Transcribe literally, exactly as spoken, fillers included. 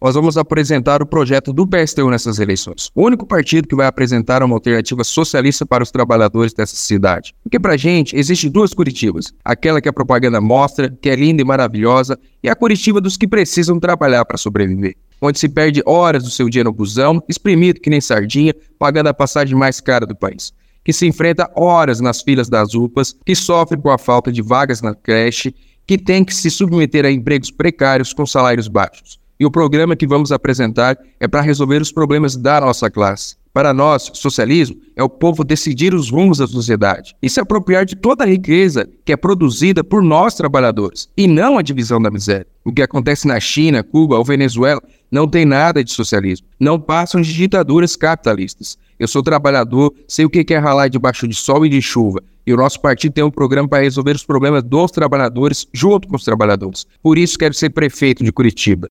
nós vamos apresentar o projeto do P S T U nessas eleições. O único partido que vai apresentar uma alternativa socialista para os trabalhadores dessa cidade. Porque pra gente, existem duas Curitibas. Aquela que a propaganda mostra, que é linda e maravilhosa, e a Curitiba dos que precisam trabalhar para sobreviver. Onde se perde horas do seu dia no busão, espremido que nem sardinha, pagando a passagem mais cara do país. Que se enfrenta horas nas filas das U P As, que sofre com a falta de vagas na creche, que tem que se submeter a empregos precários com salários baixos. E o programa que vamos apresentar é para resolver os problemas da nossa classe. Para nós, socialismo é o povo decidir os rumos da sociedade e se apropriar de toda a riqueza que é produzida por nós trabalhadores, e não a divisão da miséria. O que acontece na China, Cuba ou Venezuela não tem nada de socialismo, não passam de ditaduras capitalistas. Eu sou trabalhador, sei o que é ralar debaixo de sol e de chuva, e o nosso partido tem um programa para resolver os problemas dos trabalhadores junto com os trabalhadores. Por isso quero ser prefeito de Curitiba.